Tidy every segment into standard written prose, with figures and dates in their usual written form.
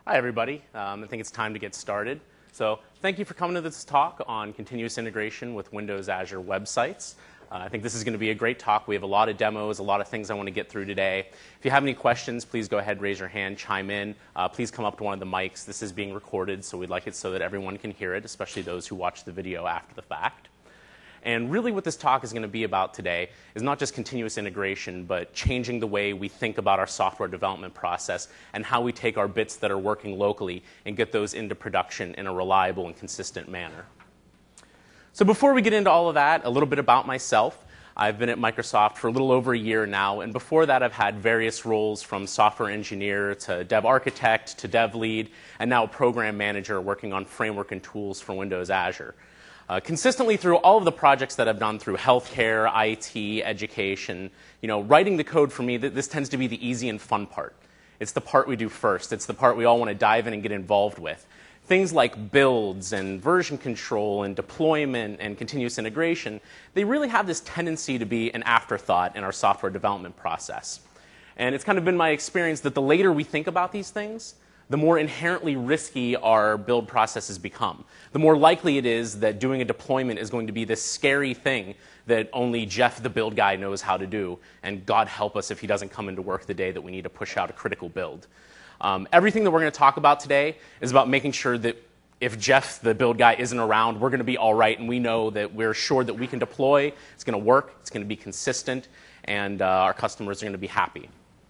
Hi, everybody. I think it's time to get started. So thank you for coming to this talk on continuous integration with Windows Azure websites. I think this is going to be a great talk. We have a lot of demos, a lot of things I want to get through today. If you have any questions, please go ahead, raise your hand, chime in. Please come up to one of the mics. This is being recorded, so we'd like it so that everyone can hear it, especially those who watch the video after the fact. And really what this talk is going to be about today is not just continuous integration, but changing the way we think about our software development process and how we take our bits that are working locally and get those into production in a reliable and consistent manner. So before we get into all of that, a little bit about myself. I've been at Microsoft for a little over a year now, and before that I've had various roles from software engineer to dev architect to dev lead, and now a program manager working on framework and tools for Windows Azure. Consistently through all of the projects that I've done through healthcare, IT, education, writing the code for me, this tends to be the easy and fun part. It's the part we do first. It's the part we all want to dive in and get involved with. Things like builds and version control and deployment and continuous integration, they really have this tendency to be an afterthought in our software development process. And it's kind of been my experience that the later we think about these things, the more inherently risky our build processes become. The more likely it is that doing a deployment is going to be this scary thing that only Jeff, the build guy, knows how to do, and God help us if he doesn't come into work the day that we need to push out a critical build. Everything that we're going to talk about today is about making sure that if Jeff, the build guy, isn't around, we're going to be all right, and we know that we're sure that we can deploy, it's going to work, it's going to be consistent, and our customers are going to be happy.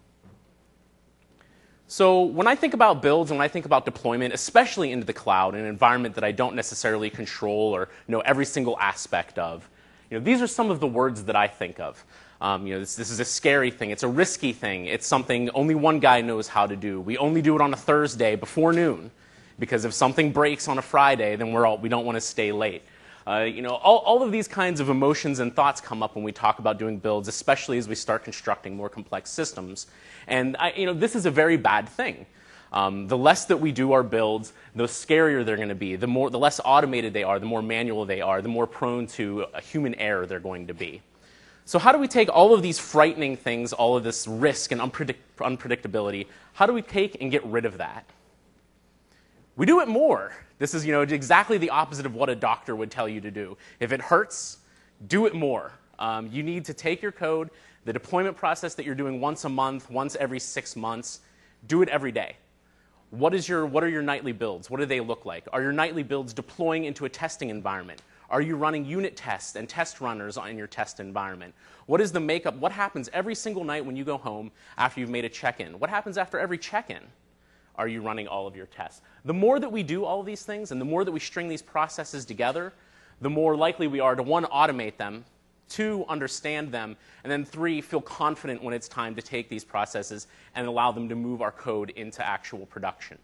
So when I think about builds and when I think about deployment, especially into the cloud, an environment that I don't necessarily control or know every single aspect of, these are some of the words that I think of. This is a scary thing. It's a risky thing. It's something only one guy knows how to do. We only do it on a Thursday before noon, because if something breaks on a Friday, then we don't want to stay late. All of these kinds of emotions and thoughts come up when we talk about doing builds, especially as we start constructing more complex systems. And this is a very bad thing. The less that we do our builds, the scarier they're going to be. The less automated they are, the more manual they are, the more prone to a human error they're going to be. So how do we take all of these frightening things, all of this risk and unpredictability, how do we take and get rid of that? We do it more. This is exactly the opposite of what a doctor would tell you to do. If it hurts, do it more. You need to take your code, the deployment process that you're doing once a month, once every 6 months, do it every day. What are your nightly builds? What do they look like? Are your nightly builds deploying into a testing environment? Are you running unit tests and test runners in your test environment? What is the makeup? What happens every single night when you go home after you've made a check-in? What happens after every check-in? Are you running all of your tests? The more that we do all of these things and the more that we string these processes together, the more likely we are to, 1, automate them, 2, understand them, and then 3, feel confident when it's time to take these processes and allow them to move our code into actual production.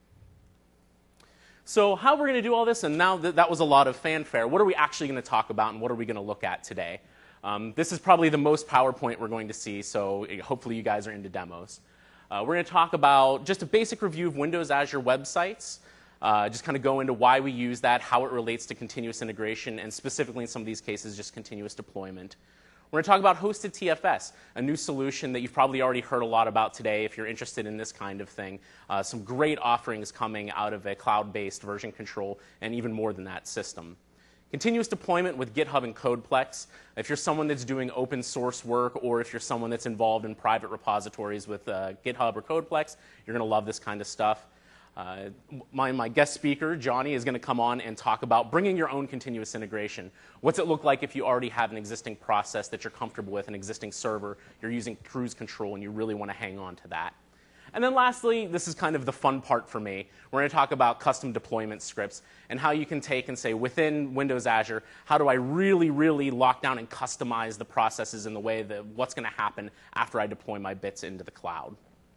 So how we're going to do all this, and now that was a lot of fanfare, what are we actually going to talk about and what are we going to look at today? This is probably the most PowerPoint we're going to see, so hopefully you guys are into demos. We're going to talk about just a basic review of Windows Azure websites, just kind of go into why we use that, how it relates to continuous integration, and specifically in some of these cases, just continuous deployment. We're going to talk about hosted TFS, a new solution that you've probably already heard a lot about today if you're interested in this kind of thing. Some great offerings coming out of a cloud-based version control and even more than that system. Continuous deployment with GitHub and CodePlex. If you're someone that's doing open source work or if you're someone that's involved in private repositories with GitHub or CodePlex, you're going to love this kind of stuff. My guest speaker, Johnny, is going to come on and talk about bringing your own continuous integration. What's it look like if you already have an existing process that you're comfortable with, an existing server, you're using cruise control, and you really want to hang on to that? And then lastly, this is kind of the fun part for me. We're going to talk about custom deployment scripts and how you can take and say, within Windows Azure, how do I really, really lock down and customize the processes in the way that what's going to happen after I deploy my bits into the cloud.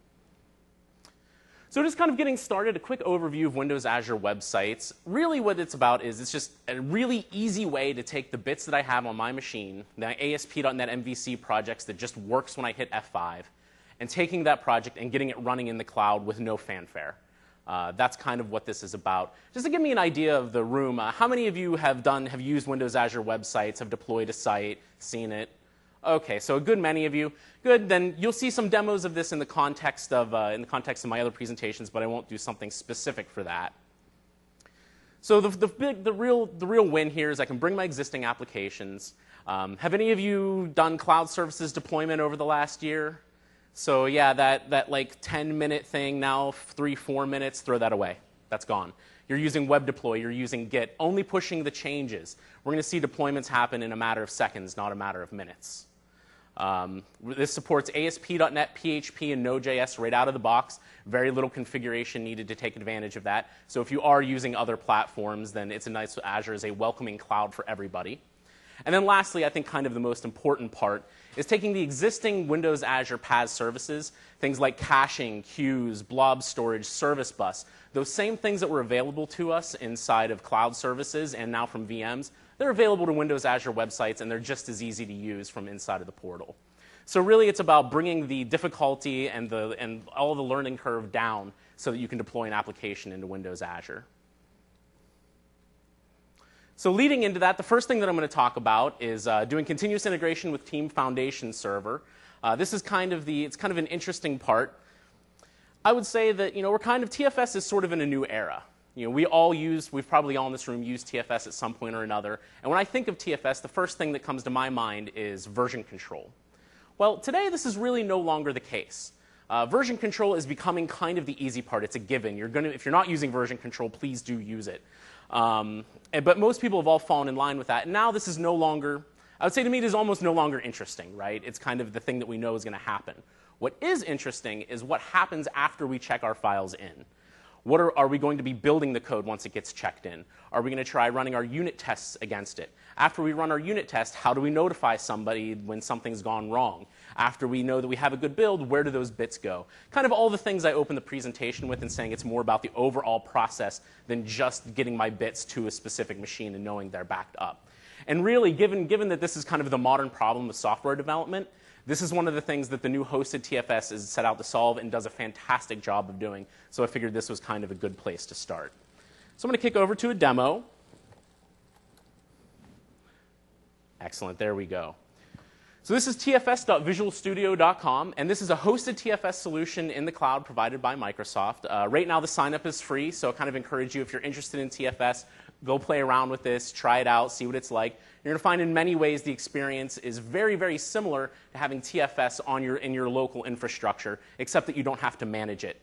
So just kind of getting started, a quick overview of Windows Azure websites. Really what it's about is it's just a really easy way to take the bits that I have on my machine, the ASP.NET MVC projects that just works when I hit F5, and taking that project and getting it running in the cloud with no fanfare. That's kind of what this is about. Just to give me an idea of the room, how many of you have used Windows Azure websites, have deployed a site, seen it? Okay, so a good many of you. Good, then you'll see some demos of this in the context of my other presentations, but I won't do something specific for that. So the real win here is I can bring my existing applications. Have any of you done cloud services deployment over the last year? So yeah, that like 10-minute thing now, 3-4 minutes, throw that away. That's gone. You're using web deploy, you're using Git, only pushing the changes. We're going to see deployments happen in a matter of seconds, not a matter of minutes. This supports ASP.NET, PHP, and Node.js right out of the box. Very little configuration needed to take advantage of that. So if you are using other platforms, then it's a nice Azure is a welcoming cloud for everybody. And then lastly, I think kind of the most important part is taking the existing Windows Azure PaaS services, things like caching, queues, blob storage, service bus, those same things that were available to us inside of cloud services and now from VMs, they're available to Windows Azure websites, and they're just as easy to use from inside of the portal. So really, it's about bringing the difficulty and all the learning curve down so that you can deploy an application into Windows Azure. So leading into that, the first thing that I'm going to talk about is doing continuous integration with Team Foundation Server. This is it's kind of an interesting part. I would say that TFS is sort of in a new era. We've probably all in this room used TFS at some point or another. And when I think of TFS, the first thing that comes to my mind is version control. Well, today this is really no longer the case. Version control is becoming kind of the easy part. It's a given. If you're not using version control, please do use it. But most people have all fallen in line with that. And now this is no longer, I would say to me, it is almost no longer interesting, right? It's kind of the thing that we know is going to happen. What is interesting is what happens after we check our files in. Are we going to be building the code once it gets checked in? Are we going to try running our unit tests against it? After we run our unit test, how do we notify somebody when something's gone wrong? After we know that we have a good build, where do those bits go? Kind of all the things I open the presentation with and saying it's more about the overall process than just getting my bits to a specific machine and knowing they're backed up. And really, given that this is kind of the modern problem of software development, this is one of the things that the new hosted TFS is set out to solve and does a fantastic job of doing. So I figured this was kind of a good place to start. So I'm going to kick over to a demo. Excellent, there we go. So this is tfs.visualstudio.com, and this is a hosted TFS solution in the cloud provided by Microsoft. Right now the sign-up is free, so I kind of encourage you, if you're interested in TFS, go play around with this, try it out, see what it's like. You're going to find in many ways the experience is very, very similar to having TFS in your local infrastructure, except that you don't have to manage it.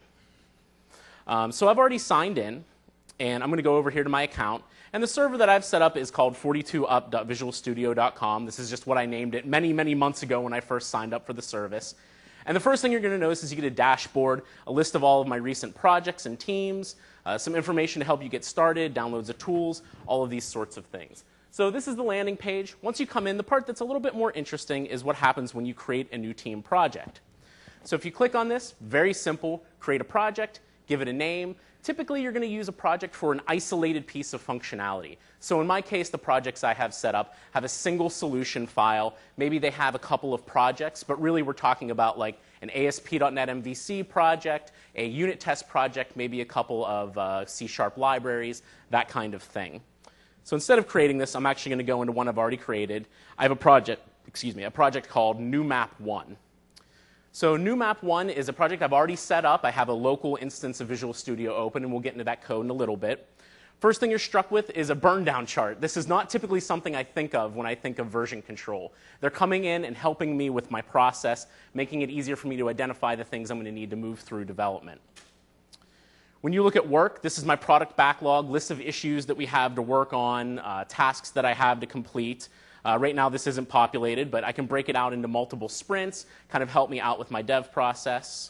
So I've already signed in, and I'm going to go over here to my account. And the server that I've set up is called 42up.visualstudio.com. This is just what I named it many, many months ago when I first signed up for the service. And the first thing you're going to notice is you get a dashboard, a list of all of my recent projects and teams, some information to help you get started, downloads of tools, all of these sorts of things. So this is the landing page. Once you come in, the part that's a little bit more interesting is what happens when you create a new team project. So if you click on this, very simple, create a project, give it a name. Typically, you're going to use a project for an isolated piece of functionality. So in my case, the projects I have set up have a single solution file. Maybe they have a couple of projects, but really we're talking about like an ASP.NET MVC project, a unit test project, maybe a couple of C# libraries, that kind of thing. So instead of creating this, I'm actually going to go into one I've already created. I have a project called NewMap1. So NewMap1 is a project I've already set up. I have a local instance of Visual Studio open, and we'll get into that code in a little bit. First thing you're struck with is a burn down chart. This is not typically something I think of when I think of version control. They're coming in and helping me with my process, making it easier for me to identify the things I'm going to need to move through development. When you look at work, this is my product backlog, list of issues that we have to work on, tasks that I have to complete. Right now this isn't populated, but I can break it out into multiple sprints, kind of help me out with my dev process.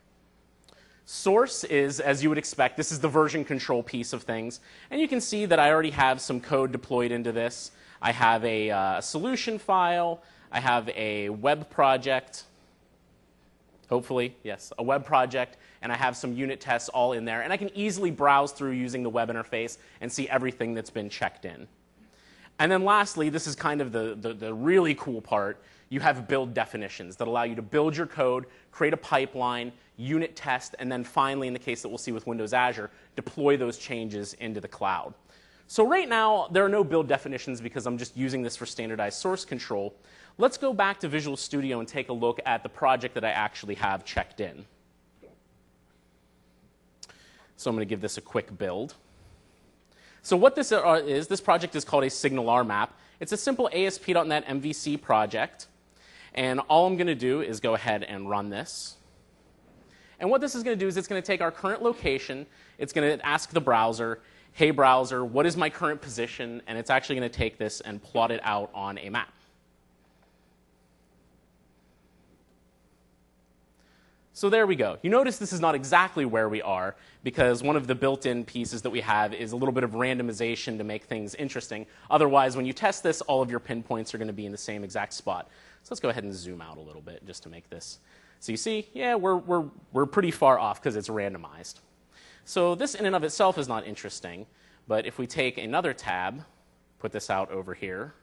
Source is, as you would expect, this is the version control piece of things. And you can see that I already have some code deployed into this. I have a solution file. I have a web project. Hopefully, yes, a web project. And I have some unit tests all in there. And I can easily browse through using the web interface and see everything that's been checked in. And then lastly, this is kind of the really cool part. You have build definitions that allow you to build your code, create a pipeline, unit test, and then finally, in the case that we'll see with Windows Azure, deploy those changes into the cloud. So right now, there are no build definitions because I'm just using this for standardized source control. Let's go back to Visual Studio and take a look at the project that I actually have checked in. So I'm going to give this a quick build. So what this is, this project is called a SignalR map. It's a simple ASP.NET MVC project. And all I'm going to do is go ahead and run this. And what this is going to do is it's going to take our current location. It's going to ask the browser, hey browser, what is my current position? And it's actually going to take this and plot it out on a map. So there we go. You notice this is not exactly where we are because one of the built-in pieces that we have is a little bit of randomization to make things interesting. Otherwise, when you test this, all of your pinpoints are going to be in the same exact spot. So let's go ahead and zoom out a little bit just to make this. So you see, yeah, we're pretty far off because it's randomized. So this in and of itself is not interesting. But if we take another tab, put this out over here,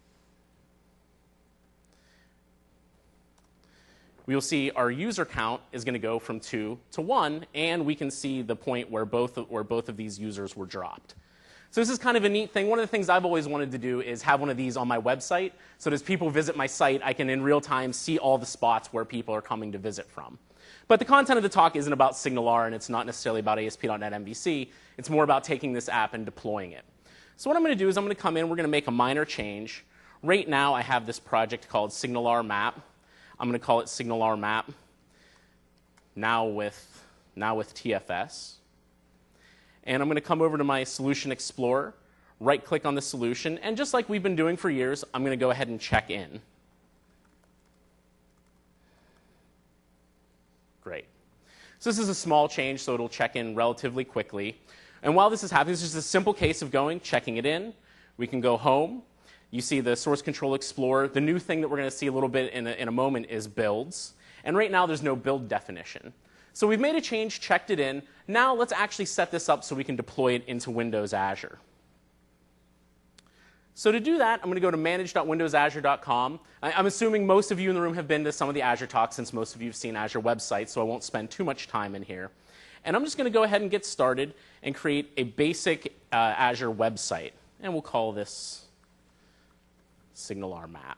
we'll see our user count is going to go from 2 to 1, and we can see the point where both of these users were dropped. So this is kind of a neat thing. One of the things I've always wanted to do is have one of these on my website, so that as people visit my site, I can in real time see all the spots where people are coming to visit from. But the content of the talk isn't about SignalR, and it's not necessarily about ASP.NET MVC. It's more about taking this app and deploying it. So what I'm going to do is I'm going to come in, we're going to make a minor change. Right now I have this project called SignalR Map. I'm going to call it SignalR Map, now with TFS. And I'm going to come over to my Solution Explorer, right-click on the solution, and just like we've been doing for years, I'm going to go ahead and check in. Great. So this is a small change, so it'll check in relatively quickly. And while this is happening, this is just a simple case of checking it in. We can go home. You see the Source Control Explorer. The new thing that we're going to see a little bit in a moment is builds. And right now, there's no build definition. So we've made a change, checked it in. Now let's actually set this up so we can deploy it into Windows Azure. So to do that, I'm going to go to manage.windowsazure.com. I'm assuming most of you in the room have been to some of the Azure talks since most of you have seen Azure websites, so I won't spend too much time in here. And I'm just going to go ahead and get started and create a basic Azure website. And we'll call this SignalR Map.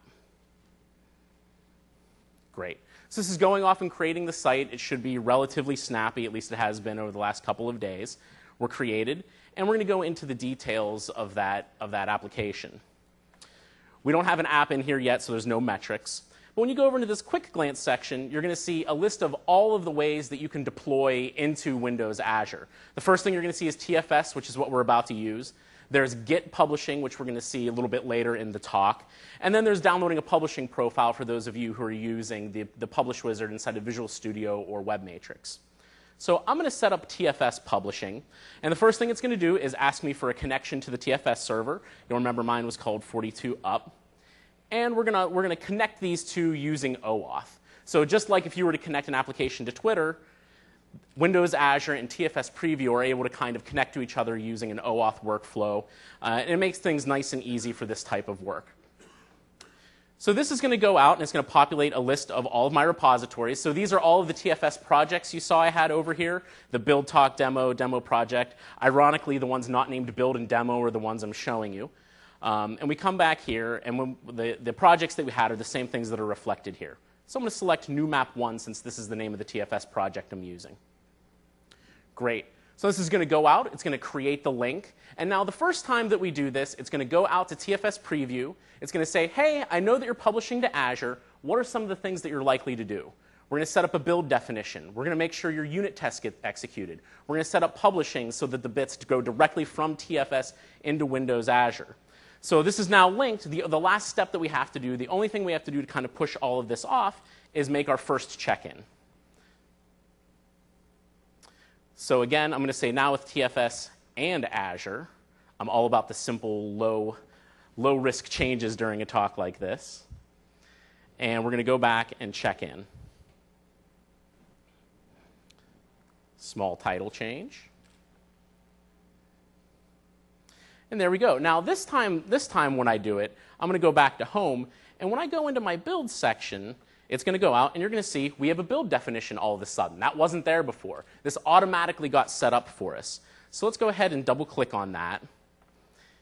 Great. So this is going off and creating the site. It should be relatively snappy, at least it has been over the last couple of days. We're created, and we're going to go into the details of that application. We don't have an app in here yet, so there's no metrics. But when you go over into this quick glance section, you're going to see a list of all of the ways that you can deploy into Windows Azure. The first thing you're going to see is TFS, which is what we're about to use. There's Git publishing, which we're going to see a little bit later in the talk. And then there's downloading a publishing profile for those of you who are using the Publish Wizard inside of Visual Studio or WebMatrix. So I'm going to set up TFS publishing. And the first thing it's going to do is ask me for a connection to the TFS server. You'll remember mine was called 42UP. And we're going to connect these two using OAuth. So just like if you were to connect an application to Twitter, Windows Azure and TFS Preview are able to kind of connect to each other using an OAuth workflow. And it makes things nice and easy for this type of work. So this is going to go out, and it's going to populate a list of all of my repositories. So these are all of the TFS projects you saw I had over here, the build, talk, demo, demo project. Ironically, the ones not named build and demo are the ones I'm showing you. And we come back here, and the projects that we had are the same things that are reflected here. So I'm going to select New Map 1 since this is the name of the TFS project I'm using. Great. So this is going to go out. It's going to create the link. And now the first time that we do this, it's going to go out to TFS Preview. It's going to say, hey, I know that you're publishing to Azure. What are some of the things that you're likely to do? We're going to set up a build definition. We're going to make sure your unit tests get executed. We're going to set up publishing so that the bits go directly from TFS into Windows Azure. So this is now linked. The last step that we have to do, the only thing we have to do to kind of push all of this off is make our first check-in. So again, I'm going to say now with TFS and Azure, I'm all about the simple, low-risk changes during a talk like this. And we're going to go back and check in. Small title change. And there we go. Now this time when I do it, I'm going to go back to home. And when I go into my build section, it's going to go out, and you're going to see we have a build definition all of a sudden. That wasn't there before. This automatically got set up for us. So let's go ahead and double-click on that.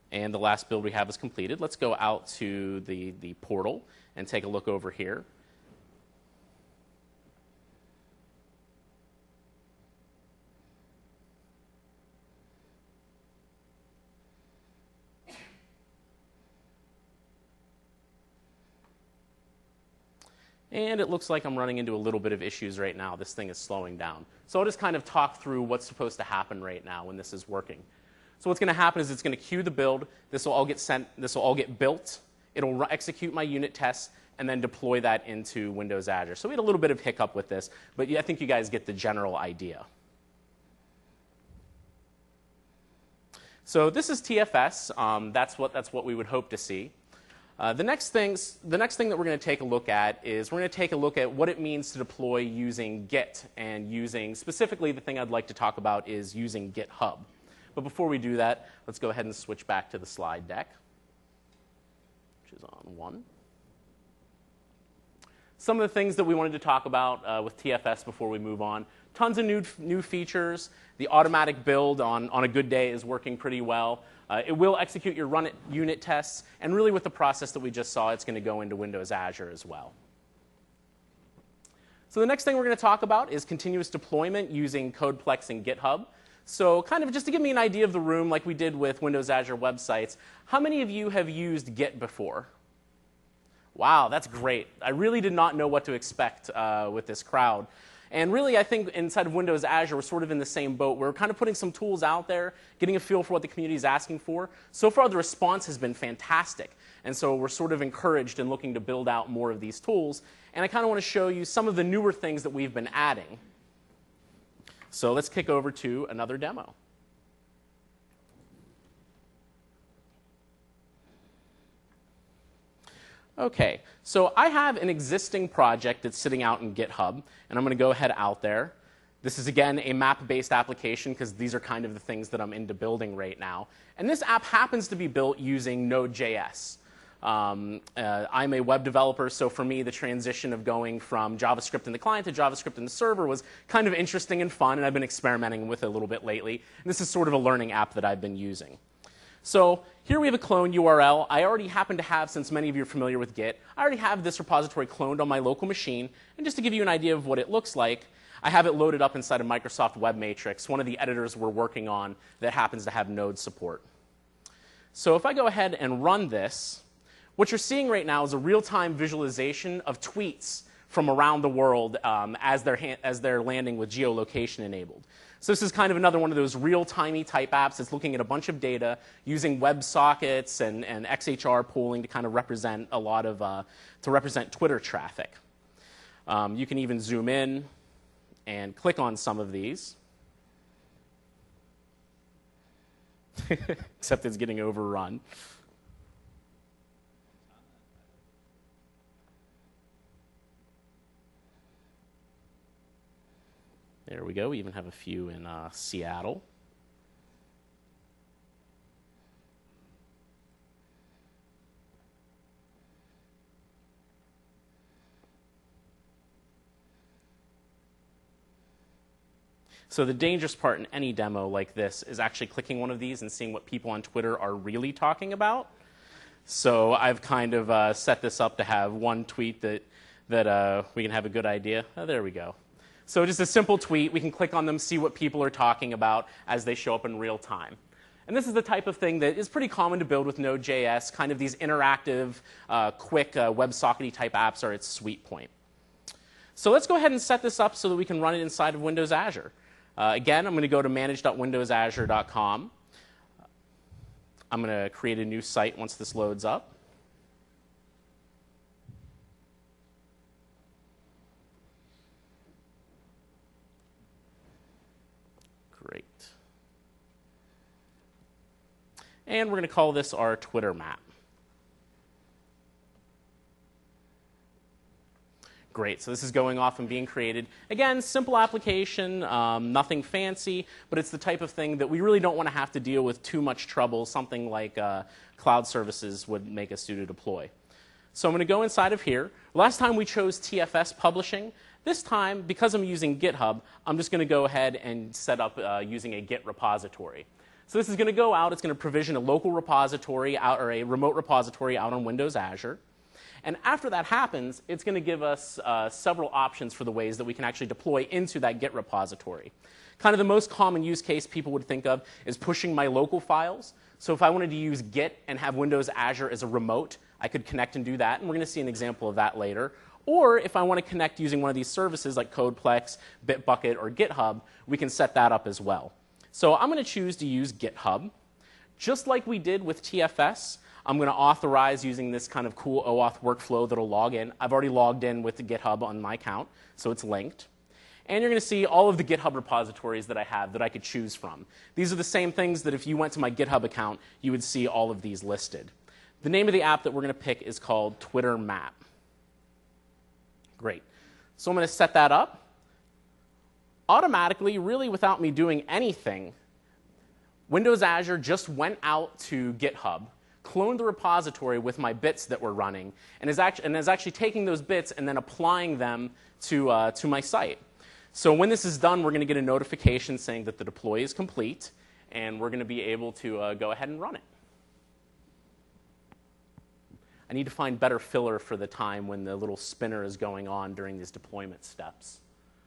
And the last build we have is completed. Let's go out to the portal and take a look over here. And it looks like I'm running into a little bit of issues right now. This thing is slowing down. So I'll just kind of talk through what's supposed to happen right now when this is working. So what's going to happen is it's going to queue the build. This will all get sent. This will all get built. It'll execute my unit tests and then deploy that into Windows Azure. So we had a little bit of hiccup with this, but I think you guys get the general idea. So this is TFS. That's what we would hope to see. The next thing that we're going to take a look at is we're going to take a look at what it means to deploy using Git and using, specifically the thing I'd like to talk about is using GitHub. But before we do that, let's go ahead and switch back to the slide deck, which is on 1. Some of the things that we wanted to talk about with TFS before we move on. Tons of new features. The automatic build on a good day is working pretty well. It will execute your run it unit tests, and really with the process that we just saw, it's going to go into Windows Azure as well. So the next thing we're going to talk about is continuous deployment using CodePlex and GitHub. So kind of just to give me an idea of the room, like we did with Windows Azure websites, how many of you have used Git before? Wow, that's great. I really did not know what to expect with this crowd. And really, I think inside of Windows Azure, we're sort of in the same boat. We're kind of putting some tools out there, getting a feel for what the community is asking for. So far, the response has been fantastic. And so we're sort of encouraged and looking to build out more of these tools. And I kind of want to show you some of the newer things that we've been adding. So let's kick over to another demo. Okay, so I have an existing project that's sitting out in GitHub, and I'm going to go ahead out there. This is, again, a map-based application because these are kind of the things that I'm into building right now. And this app happens to be built using Node.js. I'm a web developer, so for me, the transition of going from JavaScript in the client to JavaScript in the server was kind of interesting and fun, and I've been experimenting with it a little bit lately. And this is sort of a learning app that I've been using. So here we have a clone URL. I already happen to have, since many of you are familiar with Git, I already have this repository cloned on my local machine. And just to give you an idea of what it looks like, I have it loaded up inside of Microsoft Web Matrix, one of the editors we're working on that happens to have Node support. So if I go ahead and run this, what you're seeing right now is a real-time visualization of tweets from around the world as they're landing with geolocation enabled. So this is kind of another one of those real-timey type apps that's looking at a bunch of data using WebSockets and XHR pooling to kind of represent a lot of to represent Twitter traffic. You can even zoom in and click on some of these, except it's getting overrun. There we go. We even have a few in Seattle. So the dangerous part in any demo like this is actually clicking one of these and seeing what people on Twitter are really talking about. So I've kind of set this up to have one tweet that we can have a good idea. Oh, there we go. So just a simple tweet. We can click on them, see what people are talking about as they show up in real time. And this is the type of thing that is pretty common to build with Node.js. Kind of these interactive, quick WebSocket-y type apps are its sweet point. So let's go ahead and set this up so that we can run it inside of Windows Azure. Again, I'm going to go to manage.windowsazure.com. I'm going to create a new site once this loads up. Great. And we're going to call this our Twitter map. Great, so this is going off and being created. Again, simple application, nothing fancy, but it's the type of thing that we really don't want to have to deal with too much trouble. Something like cloud services would make us do to deploy. So I'm going to go inside of here. Last time we chose TFS publishing. This time, because I'm using GitHub, I'm just going to go ahead and set up using a Git repository. So this is going to go out. It's going to provision a local repository out, or a remote repository out on Windows Azure. And after that happens, it's going to give us several options for the ways that we can actually deploy into that Git repository. Kind of the most common use case people would think of is pushing my local files. So if I wanted to use Git and have Windows Azure as a remote, I could connect and do that, and we're going to see an example of that later. Or if I want to connect using one of these services like CodePlex, Bitbucket, or GitHub, we can set that up as well. So I'm going to choose to use GitHub. Just like we did with TFS, I'm going to authorize using this kind of cool OAuth workflow that'll log in. I've already logged in with the GitHub on my account, so it's linked. And you're going to see all of the GitHub repositories that I have that I could choose from. These are the same things that if you went to my GitHub account, you would see all of these listed. The name of the app that we're going to pick is called Twitter Map. Great. So I'm going to set that up. Automatically, really without me doing anything, Windows Azure just went out to GitHub, cloned the repository with my bits that were running, and is actually taking those bits and then applying them to my site. So when this is done, we're going to get a notification saying that the deploy is complete, and we're going to be able to go ahead and run it. I need to find better filler for the time when the little spinner is going on during these deployment steps.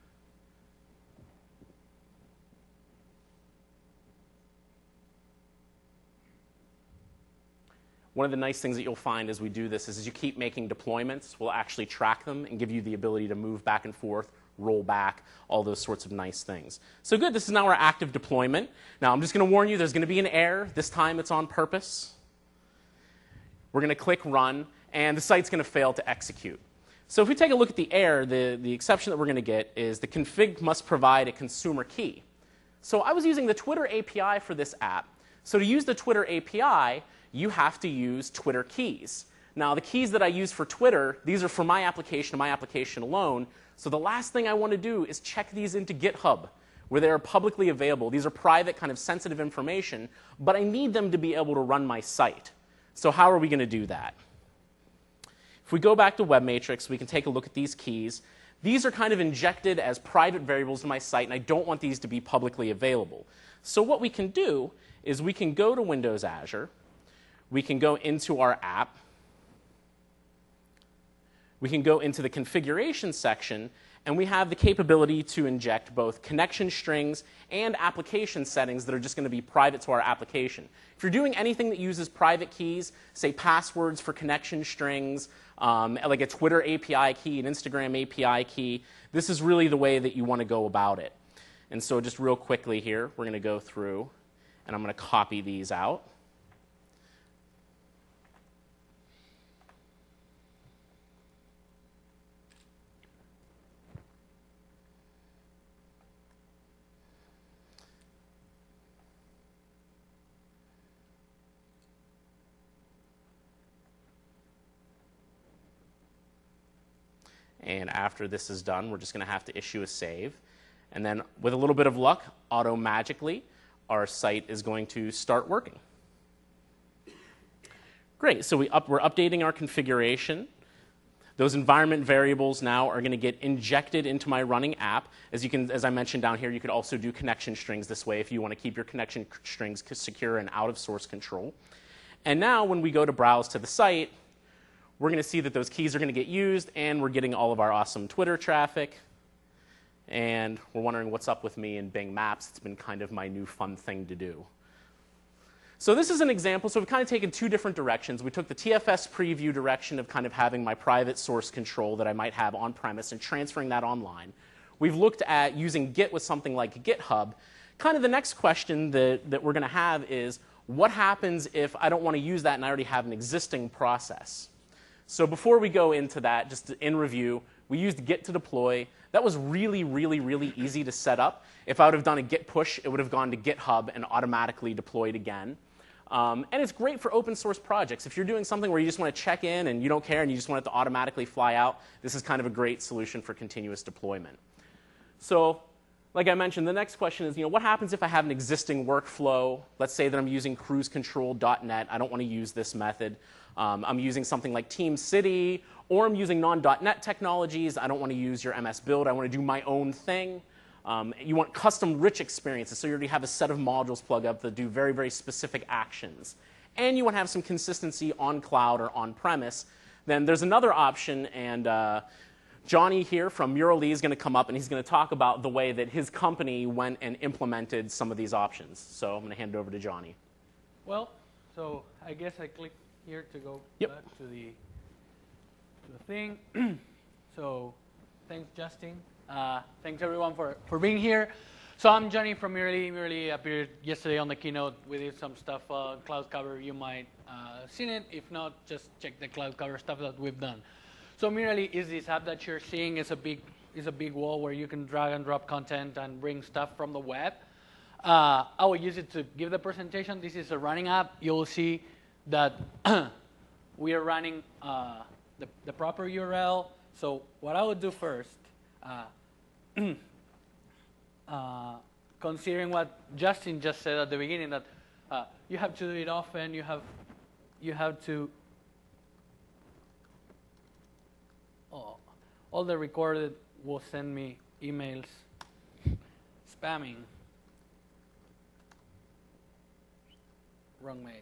One of the nice things that you'll find as we do this is as you keep making deployments, we'll actually track them and give you the ability to move back and forth, roll back, all those sorts of nice things. So good, this is now our active deployment. Now I'm just going to warn you, there's going to be an error. This time it's on purpose. We're going to click Run, and the site's going to fail to execute. So if we take a look at the error, the exception that we're going to get is the config must provide a consumer key. So I was using the Twitter API for this app. So to use the Twitter API, you have to use Twitter keys. Now, the keys that I use for Twitter, these are for my application alone. So the last thing I want to do is check these into GitHub, where they are publicly available. These are private, kind of sensitive information, but I need them to be able to run my site. So how are we going to do that? If we go back to WebMatrix, we can take a look at these keys. These are kind of injected as private variables in my site, and I don't want these to be publicly available. So what we can do is we can go to Windows Azure. We can go into our app. We can go into the configuration section, and we have the capability to inject both connection strings and application settings that are just going to be private to our application. If you're doing anything that uses private keys, say passwords for connection strings, like a Twitter API key, an Instagram API key, this is really the way that you want to go about it. And so just real quickly here, we're going to go through, and I'm going to copy these out. And after this is done, we're just going to have to issue a save. And then with a little bit of luck, auto-magically, our site is going to start working. Great, so we're updating our configuration. Those environment variables now are going to get injected into my running app. As I mentioned down here, you could also do connection strings this way if you want to keep your connection strings secure and out of source control. And now when we go to browse to the site, we're going to see that those keys are going to get used, and we're getting all of our awesome Twitter traffic. And we're wondering what's up with me in Bing Maps. It's been kind of my new fun thing to do. So this is an example. So we've kind of taken two different directions. We took the TFS preview direction of kind of having my private source control that I might have on-premise and transferring that online. We've looked at using Git with something like GitHub. Kind of the next question that we're going to have is, what happens if I don't want to use that and I already have an existing process? So before we go into that, just in review, we used Git to deploy. That was really, really, really easy to set up. If I would have done a Git push, it would have gone to GitHub and automatically deployed again. And it's great for open source projects. If you're doing something where you just want to check in and you don't care and you just want it to automatically fly out, this is kind of a great solution for continuous deployment. So like I mentioned, the next question is, what happens if I have an existing workflow? Let's say that I'm using cruisecontrol.net. I don't want to use this method. I'm using something like TeamCity, or I'm using non.NET technologies. I don't want to use your MS Build. I want to do my own thing. You want custom rich experiences, so you already have a set of modules plugged up that do very, very specific actions. And you want to have some consistency on cloud or on premise. Then there's another option, and Johnny here from Murally is going to come up and he's going to talk about the way that his company went and implemented some of these options. So I'm going to hand it over to Johnny. Well, so I guess I click here to go back to the thing. So thanks, Justin. Thanks, everyone, for being here. So I'm Johnny from Murally. Murally appeared yesterday on the keynote. We did some stuff on Cloud Cover. You might seen it. If not, just check the Cloud Cover stuff that we've done. So Murally is this app that you're seeing. It's a big wall where you can drag and drop content and bring stuff from the web. I will use it to give the presentation. This is a running app. You'll see that we are running the proper URL. So what I would do first, considering what Justin just said at the beginning, that you have to do it often. You have to. All the recorded will send me emails spamming. Wrong mail.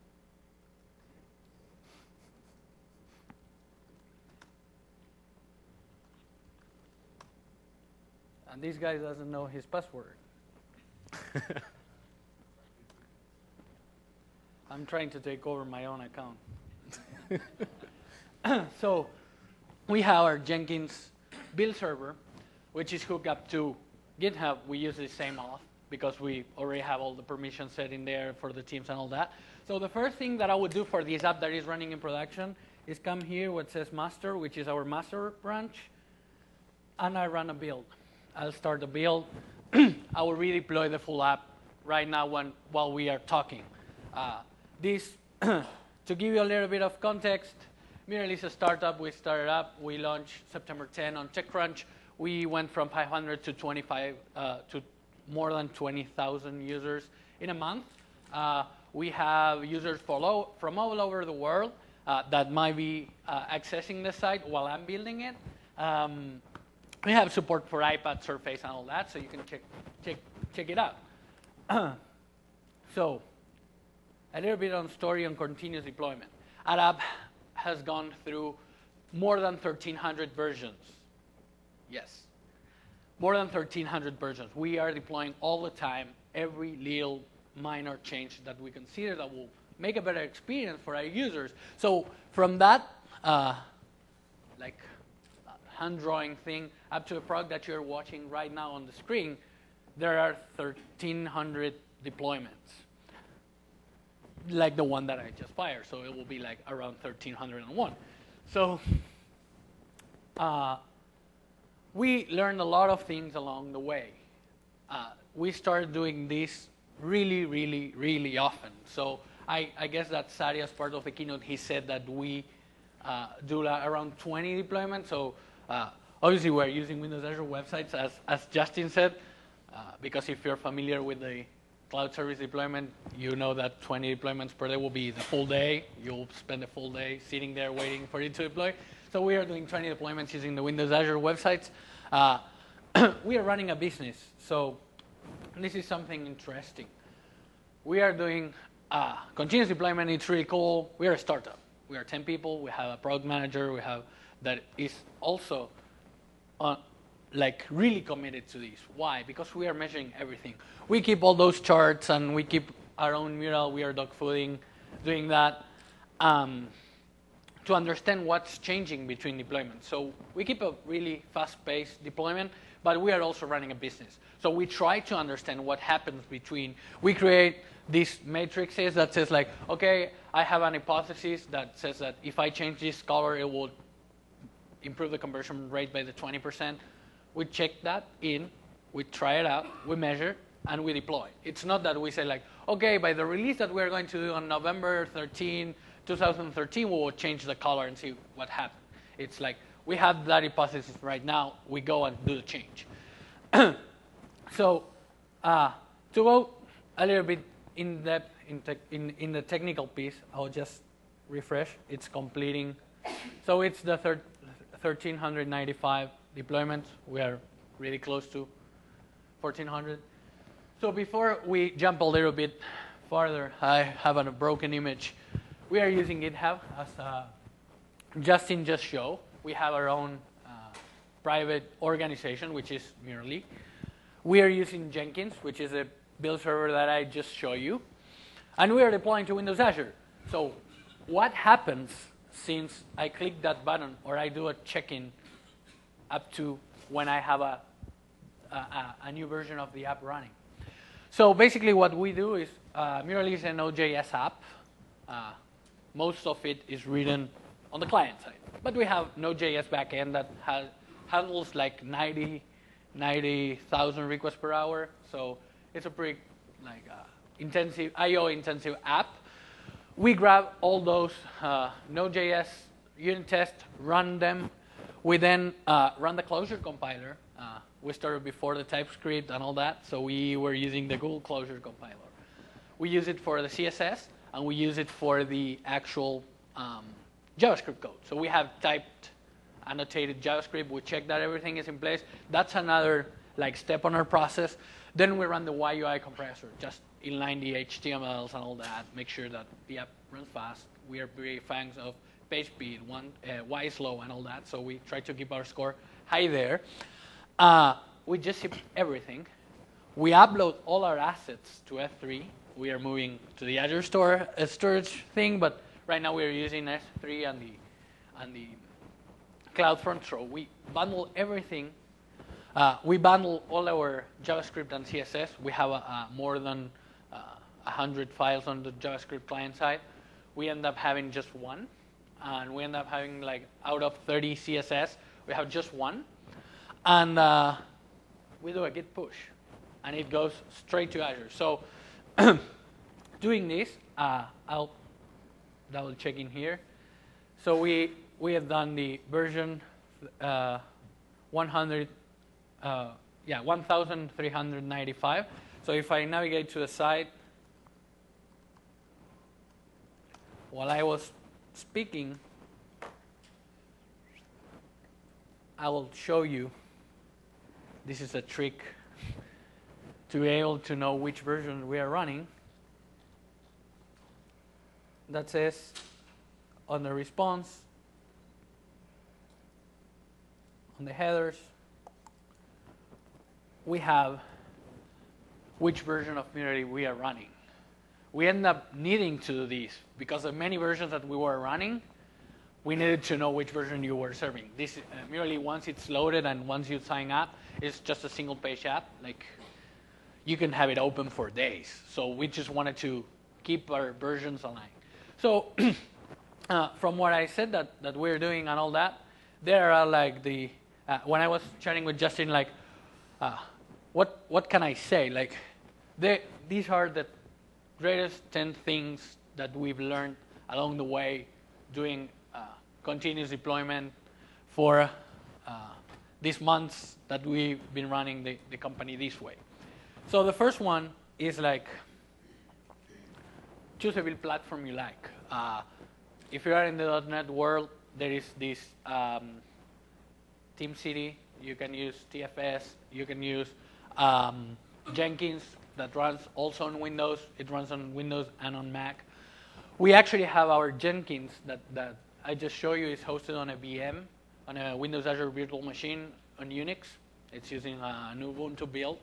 And this guy doesn't know his password. I'm trying to take over my own account. So we have our Jenkins build server, which is hooked up to GitHub. We use the same auth because we already have all the permissions set in there for the teams and all that. So the first thing that I would do for this app that is running in production is come here where it says master, which is our master branch, and I run a build. I'll start the build. I will redeploy the full app right now while we are talking. This, to give you a little bit of context, Murally is a startup. We started up. We launched September 10 on TechCrunch. We went from 500 to 25 to more than 20,000 users in a month. We have users from all over the world that might be accessing the site while I'm building it. We have support for iPad, Surface, and all that, so you can check it out. So a little bit on story on continuous deployment. Our app has gone through more than 1,300 versions. Yes, more than 1,300 versions. We are deploying all the time every little minor change that we consider that will make a better experience for our users. So from that, like hand drawing thing up to the product that you're watching right now on the screen, there are 1,300 deployments, like the one that I just fired. So it will be like around 1,301. So we learned a lot of things along the way. We started doing this really, really, really often. So I guess that Sari, as part of the keynote, he said that we do around 20 deployments. So obviously, we're using Windows Azure websites, as Justin said, because if you're familiar with the cloud service deployment, you know that 20 deployments per day will be the full day. You'll spend the full day sitting there waiting for it to deploy. So we are doing 20 deployments using the Windows Azure websites. We are running a business. So this is something interesting. We are doing continuous deployment. It's really cool. We are a startup. We are 10 people. We have a product manager. We have that is also like really committed to this. Why? Because we are measuring everything. We keep all those charts, and we keep our own mural. We are dog fooding, doing that to understand what's changing between deployments. So we keep a really fast-paced deployment, but we are also running a business. So we try to understand what happens between. We create these matrices that says like, okay, I have an hypothesis that says that if I change this color, it will improve the conversion rate by the 20%. We check that in, we try it out, we measure, and we deploy. It's not that we say like, okay, by the release that we're going to do on November 13, 2013, we will change the color and see what happens. It's like, we have that hypothesis right now, we go and do the change. So to go a little bit in depth in the technical piece, I'll just refresh. It's completing. So it's the 1,395 deployments. We are really close to 1400. So before we jump a little bit farther, I have a broken image. We are using GitHub as Justin just showed. We have our own private organization, which is Murally. We are using Jenkins, which is a build server that I just showed you. And we are deploying to Windows Azure. So what happens since I click that button or I do a check-in up to when I have a new version of the app running? So basically what we do is Murally is an Node.js app. Most of it is written on the client side. But we have Node.js backend that handles like 90,000 requests per hour. So it's a pretty intensive, IO-intensive app. We grab all those Node.js unit tests, run them. We then run the Clojure compiler. We started before the TypeScript and all that, so we were using the Google Clojure compiler. We use it for the CSS, and we use it for the actual JavaScript code. So we have typed, annotated JavaScript. We check that everything is in place. That's another step on our process. Then we run the YUI compressor, just inline the HTMLs and all that, make sure that the app runs fast. We are big fans of page speed, Y slow, and all that, so we try to keep our score high there. We just ship everything. We upload all our assets to S3. We are moving to the Azure storage thing, but right now we are using S3 and the CloudFront. So we bundle everything. We bundle all our JavaScript and CSS. We have more than 100 files on the JavaScript client side. We end up having just one. And we end up having out of 30 CSS, we have just one. And we do a git push. And it goes straight to Azure. So doing this, I'll double check in here. So we have done the version 1395. So if I navigate to the site, while I was speaking, I will show you. This is a trick to be able to know which version we are running. That says on the response, on the headers, we have which version of Murally we are running. We end up needing to do this because of many versions that we were running. We needed to know which version you were serving. This Murally, once it's loaded and once you sign up, it's just a single page app. You can have it open for days. So we just wanted to keep our versions aligned. So from what I said that we're doing and all that, there are when I was chatting with Justin, what can I say? These are the greatest 10 things that we've learned along the way doing continuous deployment for these months that we've been running the company this way. So the first one is choose a build platform you like. If you are in the .NET world, there is this TeamCity. You can use TFS. You can use Jenkins that runs also on Windows. It runs on Windows and on Mac. We actually have our Jenkins that I just showed you is hosted on a VM, on a Windows Azure virtual machine on Unix. It's using an Ubuntu build.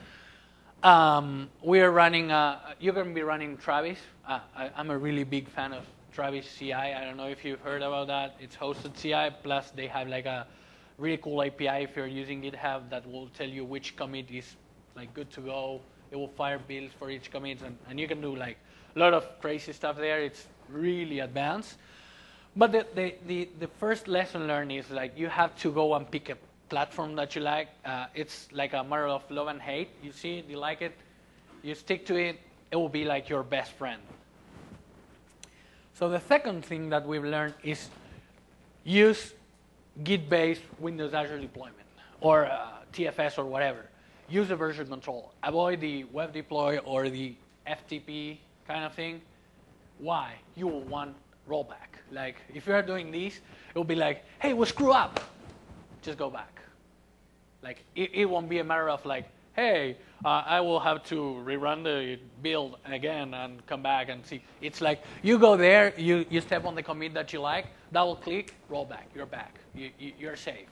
We are running, you're going to be running Travis. I'm a really big fan of Travis CI. I don't know if you've heard about that. It's hosted CI, plus they have a really cool API if you're using GitHub that will tell you which commit is good to go. It will fire builds for each commit, and you can do a lot of crazy stuff there. It's really advanced. But the first lesson learned is you have to go and pick a platform that you like. It's like a matter of love and hate. You see it, you like it, you stick to it, it will be your best friend. So the second thing that we've learned is use Git-based Windows Azure deployment or TFS or whatever. Use the version control. Avoid the web deploy or the FTP kind of thing. Why? You will want rollback. If you are doing this, it will be hey, we screw up. Just go back. It won't be a matter of hey, I will have to rerun the build again and come back and see. It's like you go there, you step on the commit that you like, double click, roll back, you're back. You're safe.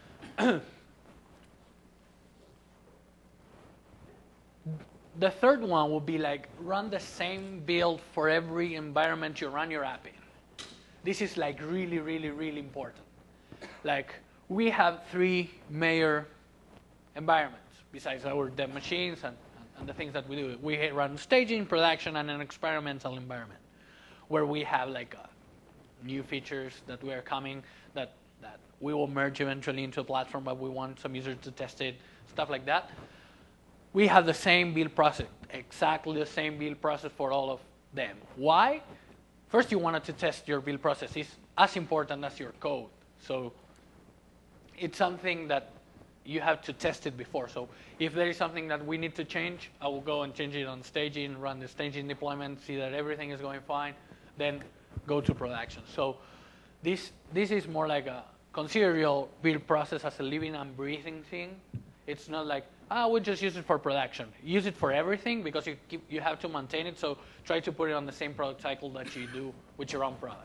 The third one will be like run the same build for every environment you run your app in. This is like really, really, really important. Like we have 3 major environments besides our dev machines and the things that we do. We run staging, production, and an experimental environment where we have like new features that we are coming that we will merge eventually into a platform, but we want some users to test it, stuff like that. We have the same build process, exactly the same build process for all of them. Why? First, you wanted to test your build process. It's as important as your code. So it's something that you have to test it before. So if there is something that we need to change, I will go and change it on staging, run the staging deployment, see that everything is going fine, then go to production. So this is more like consider your build process as a living and breathing thing. It's not like, we'll just use it for production. Use it for everything because you have to maintain it. So try to put it on the same product cycle that you do with your own product.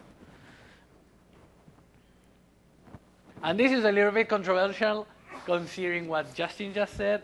And this is a little bit controversial considering what Justin just said.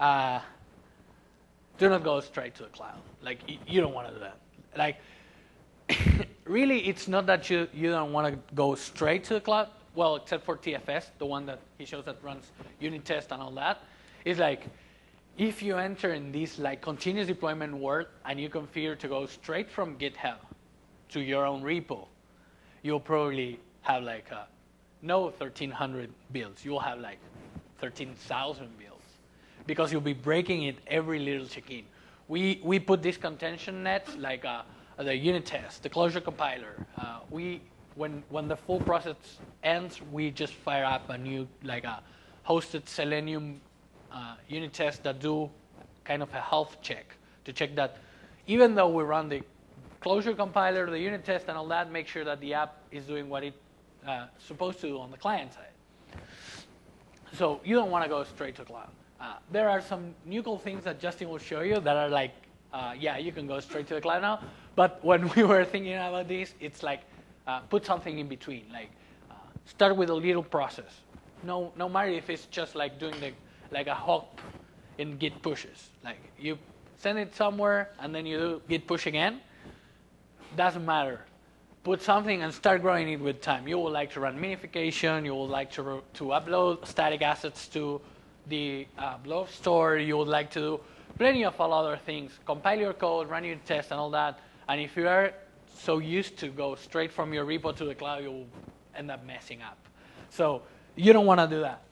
Do not go straight to the cloud. Like you don't want to do that. Like really, it's not that you don't want to go straight to the cloud. Well, except for TFS, the one that he shows that runs unit test and all that. It's like if you enter in this like continuous deployment world and you configure to go straight from GitHub to your own repo, you'll probably have like no 1,300 builds. You'll have like 13,000 builds because you'll be breaking it every little check-in. We put this contention net like the unit test, the closure compiler. When the full process ends, we just fire up a new like a hosted Selenium unit tests that do kind of a health check to check that even though we run the closure compiler, the unit test, and all that, make sure that the app is doing what it's supposed to do on the client side. So you don't want to go straight to cloud. There are some new cool things that Justin will show you that are like, yeah, you can go straight to the cloud now. But when we were thinking about this, it's like put something in between. Like start with a little process. No matter if it's just like doing like a hop in Git pushes. Like you send it somewhere and then you do Git push again. Doesn't matter. Put something and start growing it with time. You would like to run minification. You would like to upload static assets to the blob store. You would like to do plenty of other things. Compile your code, run your tests and all that. And if you are so used to go straight from your repo to the cloud, you will end up messing up. So you don't want to do that.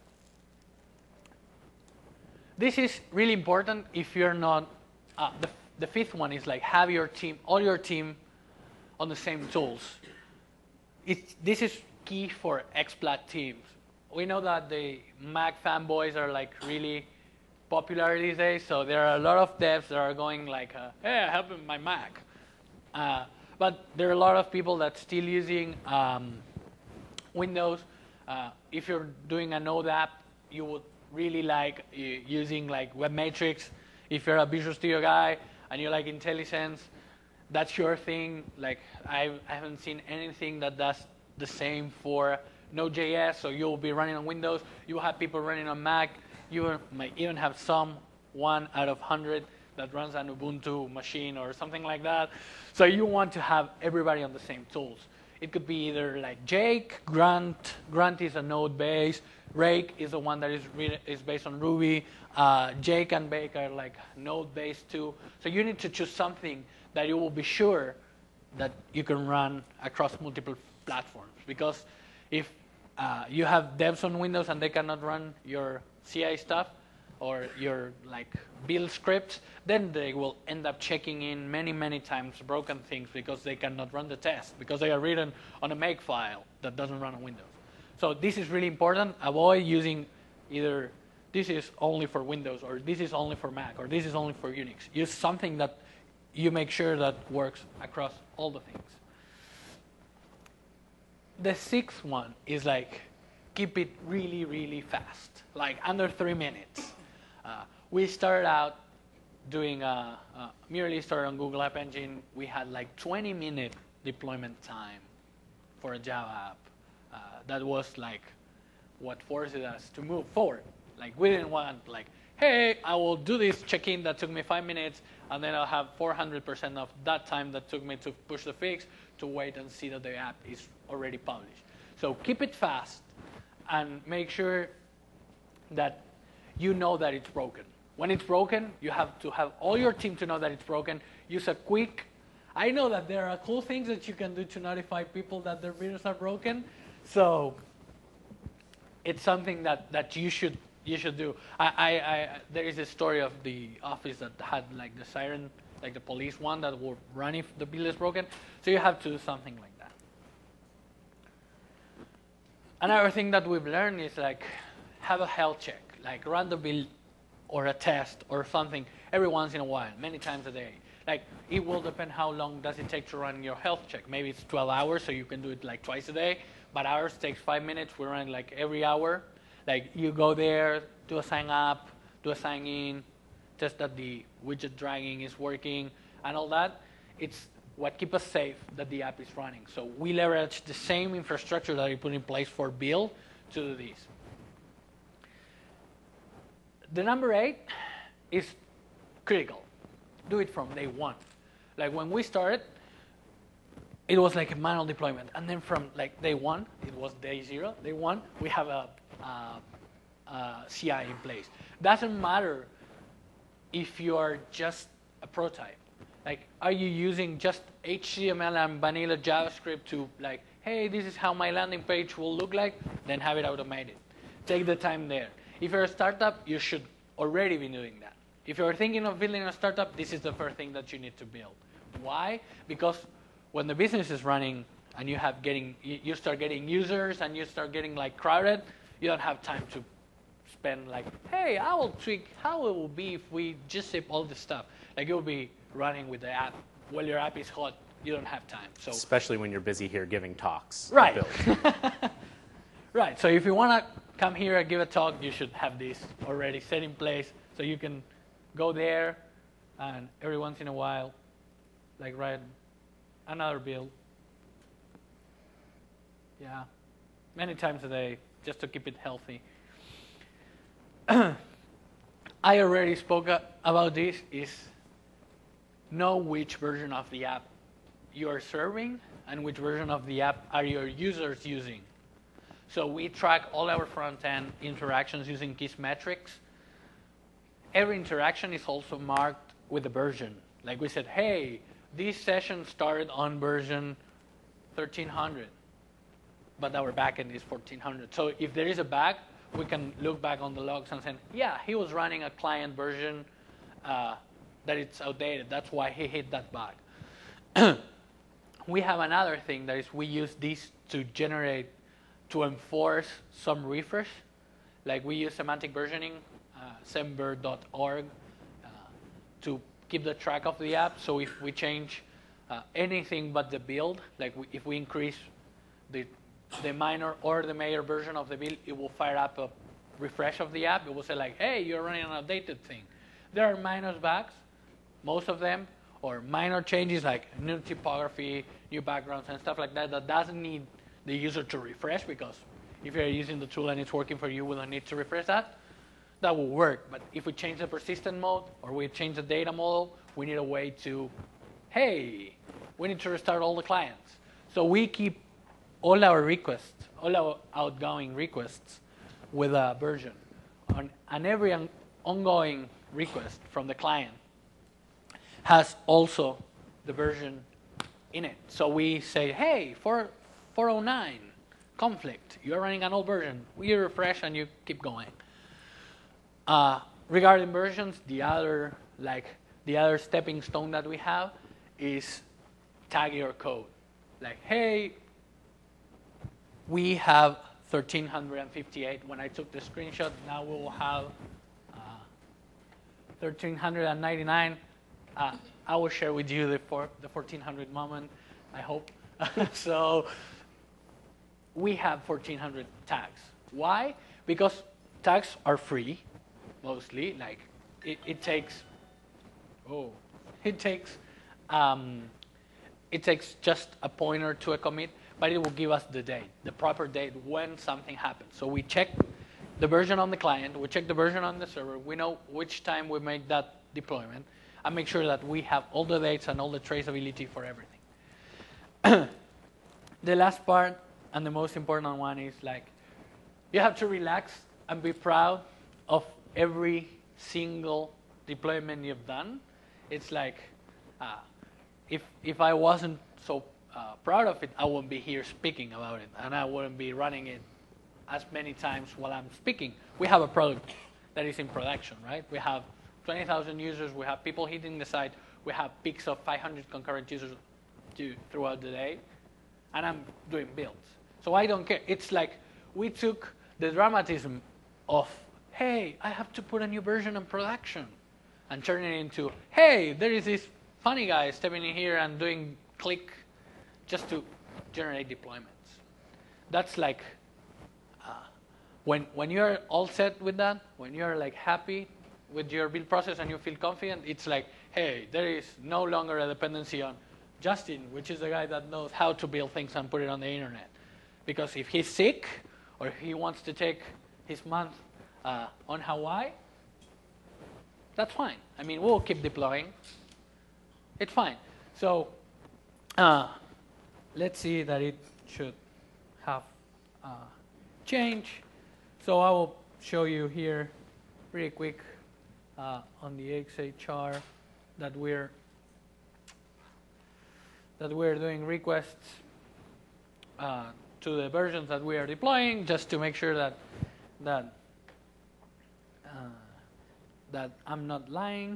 This is really important if you're not, the fifth one is like have your team, all your team on the same tools. This is key for XPlat teams. We know that the Mac fanboys are like really popular these days, so there are a lot of devs that are going like, hey, I have my Mac. But there are a lot of people that still using Windows. If you're doing a Node app, you would really like using like Webmatrix. If you're a Visual Studio guy and you like IntelliSense, that's your thing. Like I haven't seen anything that does the same for Node.js, so you'll be running on Windows. You will have people running on Mac. You might even have some 1 out of 100 that runs an Ubuntu machine or something like that. So you want to have everybody on the same tools. It could be either like Jake, Grunt. Grunt is a Node base. Rake is the one that is based on Ruby. Jake and Bake are like Node based too. So you need to choose something that you will be sure that you can run across multiple platforms. Because if you have devs on Windows and they cannot run your CI stuff or your like build scripts, then they will end up checking in many times broken things because they cannot run the test because they are written on a make file that doesn't run on Windows. So this is really important. Avoid using either this is only for Windows or this is only for Mac or this is only for Unix. Use something that you make sure that works across all the things. The sixth one is like keep it really fast, like under 3 minutes. we started out doing merely started on Google App Engine. We had like 20-minute deployment time for a Java app. That was like what forced us to move forward. Like we didn't want like, hey, I will do this check-in that took me 5 minutes, and then I'll have 400% of that time that took me to push the fix to wait and see that the app is already published. So keep it fast and make sure that you know that it's broken. When it's broken, you have to have all your team to know that it's broken. Use a quick, I know that there are cool things that you can do to notify people that their videos are broken. So it's something that you should do. There is a story of the office that had like the siren, like the police one that will run if the bill is broken. So you have to do something like that. Another thing that we've learned is like have a health check, like run the build or a test or something every once in a while, many times a day. Like it will depend how long does it take to run your health check. Maybe it's 12 hours, so you can do it like twice a day, but ours takes 5 minutes. We run like every hour. Like you go there, do a sign up, do a sign in, test that the widget dragging is working and all that. It's what keeps us safe that the app is running. So we leverage the same infrastructure that we put in place for build to do this. The number 8 is critical. Do it from day one. Like when we started, it was like a manual deployment. And then from like day one, it was day 0, day 1, we have a CI in place. Doesn't matter if you are just a prototype. Like, are you using just HTML and vanilla JavaScript to like, hey, this is how my landing page will look like? Then have it automated. Take the time there. If you're a startup, you should already be doing that. If you're thinking of building a startup, this is the first thing that you need to build. Why? Because when the business is running and you start getting users and you start getting like crowded, you don't have time to spend like, hey, I will tweak how it will be if we just zip all this stuff. Like you'll be running with the app. While your app is hot, you don't have time. So especially when you're busy here giving talks. Right. Right. So if you want to come here and give a talk, you should have this already set in place so you can go there and every once in a while, like write another build. Yeah, many times a day, just to keep it healthy. I already spoke about this, is know which version of the app you are serving and which version of the app are your users using. So we track all our front-end interactions using Kissmetrics. Every interaction is also marked with a version. Like we said, hey, this session started on version 1300, but our backend is 1400. So if there is a bug, we can look back on the logs and say, yeah, he was running a client version that it's outdated. That's why he hit that bug. We have another thing that is we use this to enforce some refresh. Like we use semantic versioning, semver.org, to keep the track of the app. So if we change anything but the build, like if we increase the minor or the major version of the build, it will fire up a refresh of the app. It will say like, hey, you're running an outdated thing. There are minor bugs, most of them, or minor changes like new typography, new backgrounds, and stuff like that that doesn't need the user to refresh, because if you're using the tool and it's working for you, we don't need to refresh that. That will work. But if we change the persistent mode or we change the data model, we need a way to, hey, we need to restart all the clients. So we keep all our requests, all our outgoing requests with a version. And every ongoing request from the client has also the version in it. So we say, hey, 409, conflict, you're running an old version. We refresh and you keep going. Regarding versions, the other stepping stone that we have is tag your code. Like, hey, we have 1358. When I took the screenshot, now we will have 1399. I will share with you the 1400 moment, I hope. So we have 1400 tags. Why? Because tags are free, mostly. Like it takes, it takes, it takes just a pointer to a commit, but it will give us the date, the proper date when something happens. So we check the version on the client, we check the version on the server, we know which time we make that deployment, and make sure that we have all the dates and all the traceability for everything. The last part, and the most important one, is like, you have to relax and be proud of every single deployment you've done. It's like, if I wasn't so proud of it, I wouldn't be here speaking about it, and I wouldn't be running it as many times while I'm speaking. We have a product that is in production, right? We have 20,000 users. We have people hitting the site. We have peaks of 500 concurrent users throughout the day, and I'm doing builds. So I don't care. It's like we took the dramatism of, hey, I have to put a new version in production, and turn it into, hey, there is this funny guy stepping in here and doing click just to generate deployments. That's like, when you're all set with that, when you're like happy with your build process and you feel confident, it's like, hey, there is no longer a dependency on Justin, which is the guy that knows how to build things and put it on the internet. Because if he's sick, or if he wants to take his month on Hawaii, that's fine. I mean, we'll keep deploying. It's fine. So let's see that it should have change. So I will show you here really quick on the XHR that we're doing requests to the versions that we are deploying, just to make sure that I'm not lying.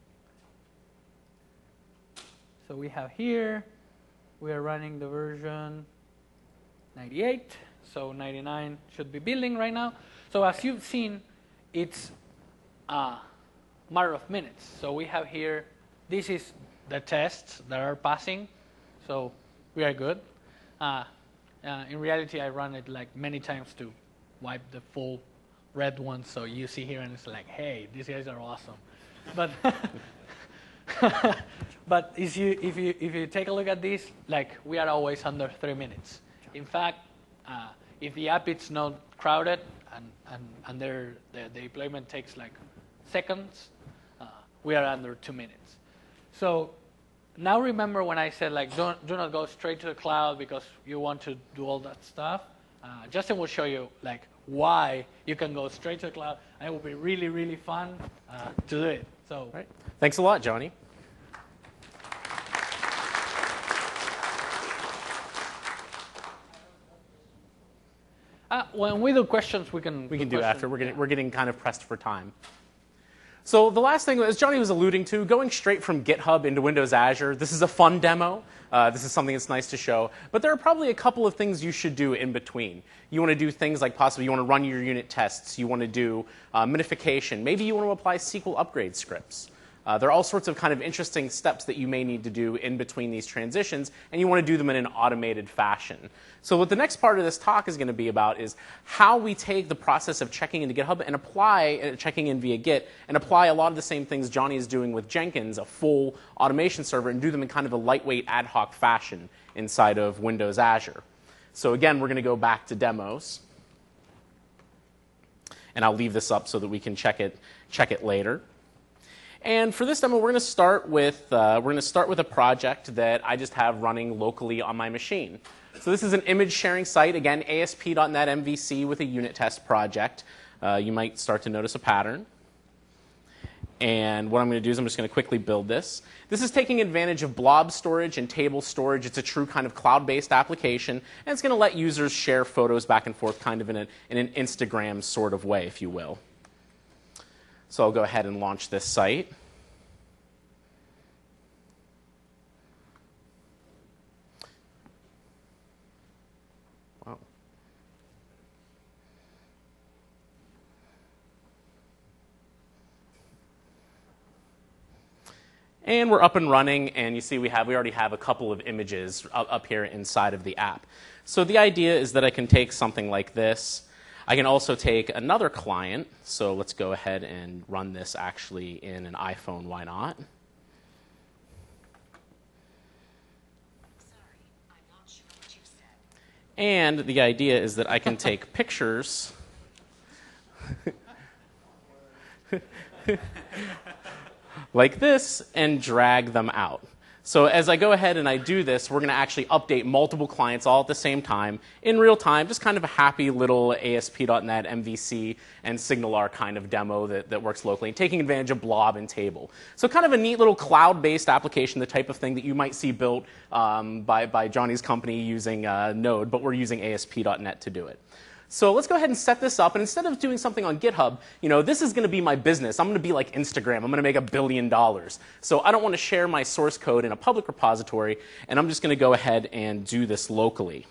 So we have here, we are running the version 98. So 99 should be building right now. So as you've seen, it's a matter of minutes. So we have here, this is the tests that are passing. So we are good. In reality, I run it like many times to wipe the full red one. So you see here, and it's like, hey, these guys are awesome. But but if you take a look at this, like, we are always under 3 minutes. In fact, if the app is not crowded and the deployment takes like seconds, we are under 2 minutes. So now remember when I said, like, do not go straight to the cloud because you want to do all that stuff. Justin will show you like why you can go straight to the cloud, and it will be really, really fun to do it. So, right. Thanks a lot, Johnny. When we do questions, we can do after. We're getting kind of pressed for time. So the last thing, as Johnny was alluding to, going straight from GitHub into Windows Azure, this is a fun demo. This is something that's nice to show. But there are probably a couple of things you should do in between. You want to do things like possibly you want to run your unit tests. You want to do minification. Maybe you want to apply SQL upgrade scripts. There are all sorts of kind of interesting steps that you may need to do in between these transitions, and you want to do them in an automated fashion. So what the next part of this talk is going to be about is how we take the process of checking into GitHub and apply, checking in via Git, and apply a lot of the same things Johnny is doing with Jenkins, a full automation server, and do them in kind of a lightweight ad hoc fashion inside of Windows Azure. So again, we're going to go back to demos. And I'll leave this up so that we can check it later. And for this demo, we're going to start with a project that I just have running locally on my machine. So this is an image sharing site, again, ASP.NET MVC with a unit test project. You might start to notice a pattern. And what I'm going to do is I'm just going to quickly build this. This is taking advantage of blob storage and table storage. It's a true kind of cloud-based application, and it's going to let users share photos back and forth kind of in an Instagram sort of way, if you will. So I'll go ahead and launch this site. Wow. And we're up and running, and you see we already have a couple of images up here inside of the app. So the idea is that I can take something like this. I can also take another client. So let's go ahead and run this actually in an iPhone. Why not? Sorry, I'm not sure what you said. And the idea is that I can take pictures like this and drag them out. So as I go ahead and I do this, we're going to actually update multiple clients all at the same time in real time, just kind of a happy little ASP.NET, MVC, and SignalR kind of demo that works locally, and taking advantage of Blob and Table. So kind of a neat little cloud-based application, the type of thing that you might see built by Johnny's company using Node, but we're using ASP.NET to do it. So let's go ahead and set this up, and instead of doing something on GitHub, this is going to be my business. I'm going to be like Instagram. I'm going to make $1 billion. So I don't want to share my source code in a public repository, and I'm just going to go ahead and do this locally.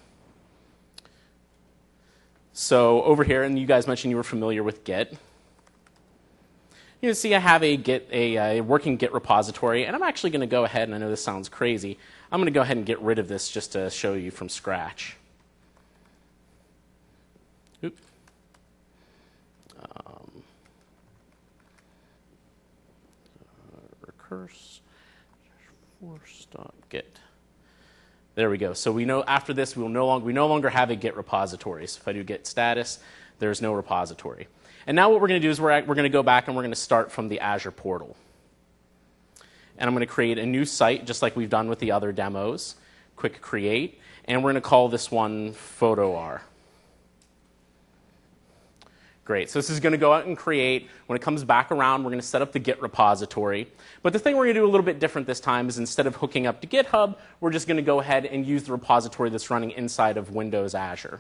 So over here, and you guys mentioned you were familiar with Git. You can see I have a working Git repository, and I'm actually going to go ahead, and I know this sounds crazy, I'm going to go ahead and get rid of this just to show you from scratch. Recurse force.git. There we go. So we know after this we no longer have a Git repository. So if I do git status, there's no repository. And now what we're going to do is we're going to go back and we're going to start from the Azure portal. And I'm going to create a new site just like we've done with the other demos. Quick create. And we're going to call this one PhotoR. Great. So this is going to go out and create. When it comes back around, we're going to set up the Git repository. But the thing we're going to do a little bit different this time is instead of hooking up to GitHub, we're just going to go ahead and use the repository that's running inside of Windows Azure.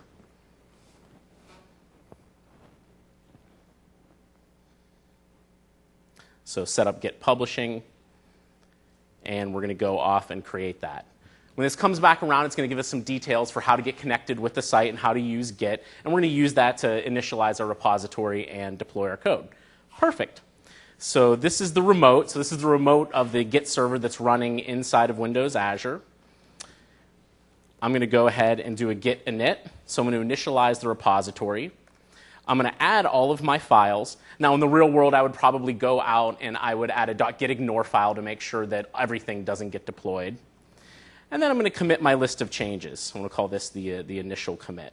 So set up Git publishing, and we're going to go off and create that. When this comes back around, it's going to give us some details for how to get connected with the site and how to use Git. And we're going to use that to initialize our repository and deploy our code. Perfect. So this is the remote. So this is the remote of the Git server that's running inside of Windows Azure. I'm going to go ahead and do a git init. So I'm going to initialize the repository. I'm going to add all of my files. Now, in the real world, I would probably go out and I would add a .gitignore file to make sure that everything doesn't get deployed. And then I'm going to commit my list of changes. I'm going to call this the initial commit.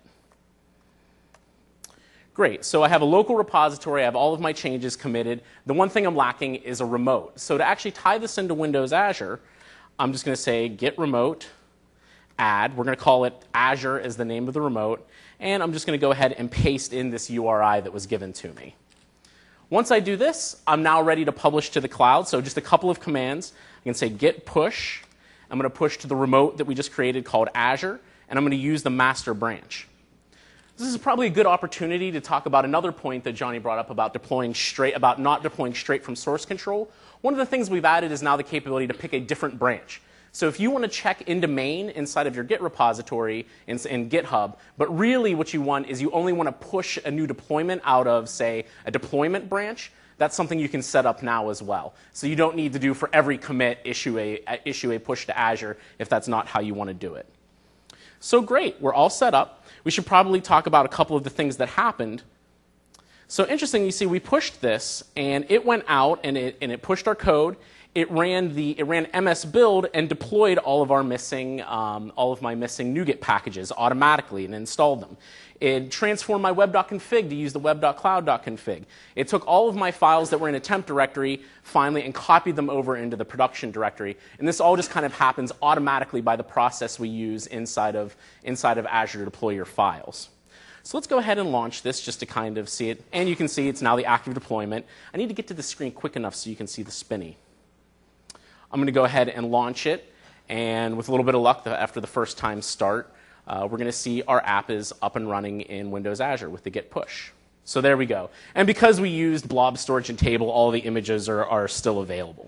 Great. So I have a local repository. I have all of my changes committed. The one thing I'm lacking is a remote. So to actually tie this into Windows Azure, I'm just going to say git remote add. We're going to call it Azure as the name of the remote. And I'm just going to go ahead and paste in this URI that was given to me. Once I do this, I'm now ready to publish to the cloud. So just a couple of commands. I can say git push. I'm going to push to the remote that we just created called Azure, and I'm going to use the master branch. This is probably a good opportunity to talk about another point that Johnny brought up about not deploying straight from source control. One of the things we've added is now the capability to pick a different branch. So if you want to check into main inside of your Git repository in GitHub, but really what you want is you only want to push a new deployment out of, say, a deployment branch, that's something you can set up now as well. So you don't need to do for every commit issue a push to Azure if that's not how you want to do it. So great, we're all set up. We should probably talk about a couple of the things that happened. So interesting, you see we pushed this and it went out and it pushed our code. It ran MS build and deployed all of my missing NuGet packages automatically and installed them. It transformed my web.config to use the web.cloud.config. It took all of my files that were in a temp directory finally and copied them over into the production directory. And this all just kind of happens automatically by the process we use inside of Azure to deploy your files. So let's go ahead and launch this just to kind of see it. And you can see it's now the active deployment. I need to get to the screen quick enough so you can see the spinny. I'm going to go ahead and launch it. And with a little bit of luck, after the first time start, we're going to see our app is up and running in Windows Azure with the git push. So there we go. And because we used blob storage and table, all the images are still available.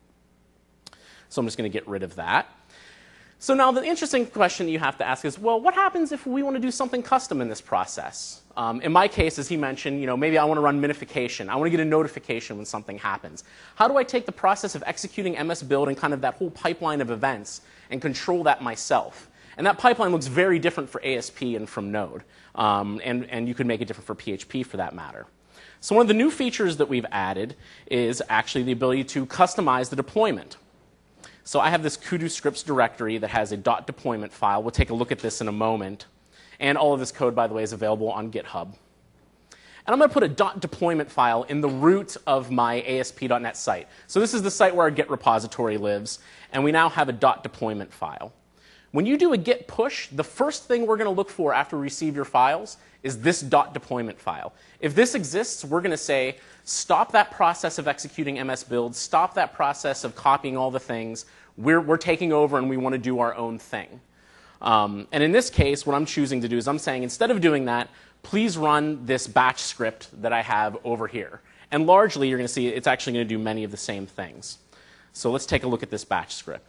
So I'm just going to get rid of that. So now the interesting question you have to ask is, well, what happens if we want to do something custom in this process? In my case, as he mentioned, maybe I want to run minification. I want to get a notification when something happens. How do I take the process of executing MS Build and kind of that whole pipeline of events and control that myself? And that pipeline looks very different for ASP and from Node. And you could make it different for PHP for that matter. So one of the new features that we've added is actually the ability to customize the deployment. So I have this Kudu scripts directory that has a .deployment file. We'll take a look at this in a moment. And all of this code, by the way, is available on GitHub. And I'm going to put a .deployment file in the root of my ASP.NET site. So this is the site where our Git repository lives, and we now have a .deployment file. When you do a Git push, the first thing we're going to look for after we receive your files is this .deployment file. If this exists, we're going to say, stop that process of executing MS build, stop that process of copying all the things. We're taking over and we want to do our own thing. And in this case, what I'm choosing to do is I'm saying, instead of doing that, please run this batch script that I have over here. And largely, you're going to see it's actually going to do many of the same things. So let's take a look at this batch script.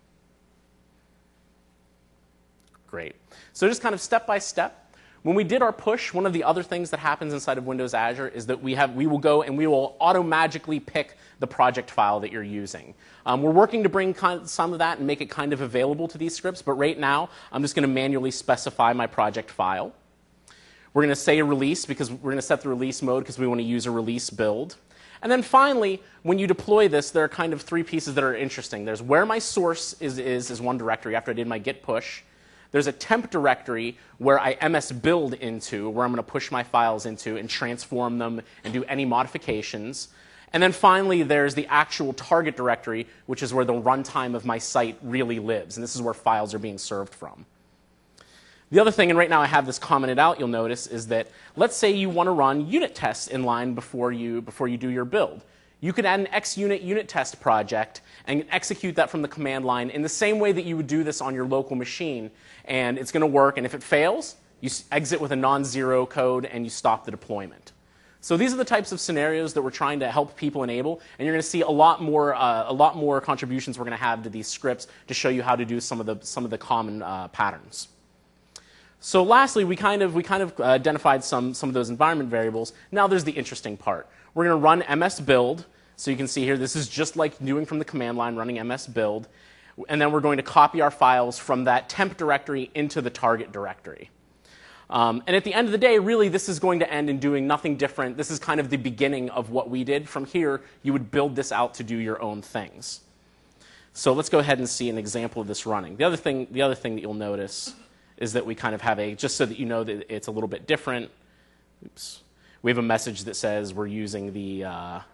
Great. So just kind of step by step. When we did our push, one of the other things that happens inside of Windows Azure is that we will go and we will auto-magically pick the project file that you're using. We're working to bring some of that and make it kind of available to these scripts, but right now I'm just going to manually specify my project file. We're going to say a release because we're going to set the release mode because we want to use a release build. And then finally, when you deploy this, there are kind of three pieces that are interesting. There's where my source is one directory after I did my git push. There's a temp directory where I MS build into, where I'm going to push my files into and transform them and do any modifications. And then finally, there's the actual target directory, which is where the runtime of my site really lives. And this is where files are being served from. The other thing, and right now I have this commented out, you'll notice, is that let's say you want to run unit tests in line before you do your build. You could add an XUnit unit test project and execute that from the command line in the same way that you would do this on your local machine, and it's going to work. And if it fails, you exit with a non-zero code and you stop the deployment. So these are the types of scenarios that we're trying to help people enable, and you're going to see a lot more contributions we're going to have to these scripts to show you how to do some of the common patterns. So lastly, we kind of identified some of those environment variables. Now there's the interesting part. We're going to run MS build. So you can see here, this is just like doing from the command line, running MS build. And then we're going to copy our files from that temp directory into the target directory. And at the end of the day, really, this is going to end in doing nothing different. This is kind of the beginning of what we did. From here, you would build this out to do your own things. So let's go ahead and see an example of this running. The other thing that you'll notice is that we kind of have just so that you know that it's a little bit different. Oops. We have a message that says we're using the